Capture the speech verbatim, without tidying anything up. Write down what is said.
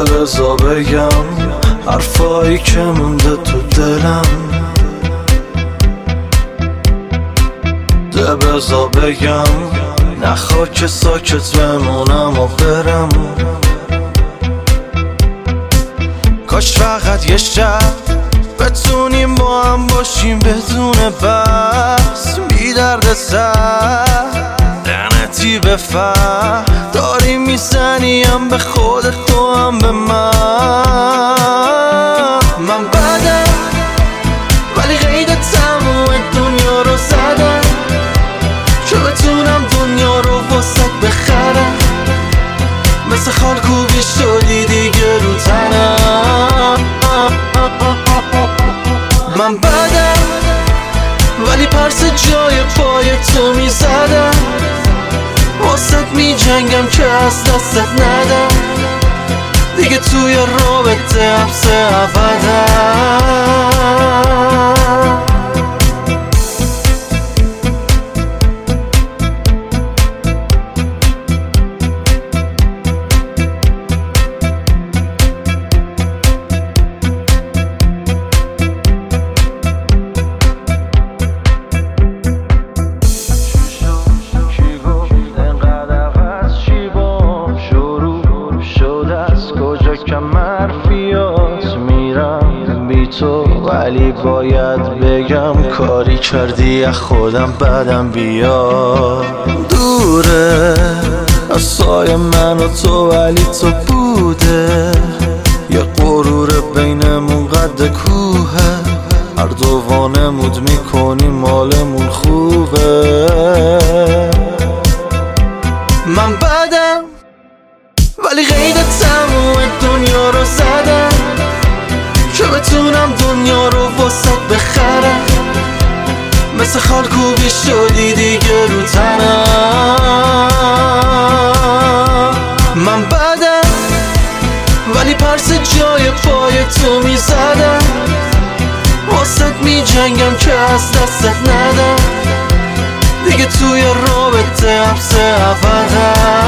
بذار بگم حرفایی که مونده تو دلم، ده بذار بگم نخوا که ساکت بمونم و برم. کاش فقط یه شب بتونیم با هم باشیم بدون بس، بی درد سر لعنتی به فهم داری میزنیم به خودت تو هم به من. من بدم ولی قید تموم دنیا رو زدم که بتونم دنیا رو واسط بخرم. مثل خالکوبی شدی دیگه رو تنم. من بدم ولی پرس جای پای تو میزدم، واسط می جنگم که از دستت ندم دیگه توی رابطه حبس ابدم. مرفیات میرم بی تو ولی باید بگم کاری کردی از خودم بدم بیاد. دوره از سایه من و تو ولی تو بوده، یه غرور بینمون قد کوهه، هر دو وانمود میکنی مالمون خوبه. من بدم ولی قید تموم دنیا رو زدم که بتونم دنیا رو واسط بخرم. مثل خالکوبی شدی دیگه رو تنم. من بدم ولی پرس جای پای تو میزدم، واسط می جنگم که از دستت ندم دیگه توی رابطه حبس ابدم.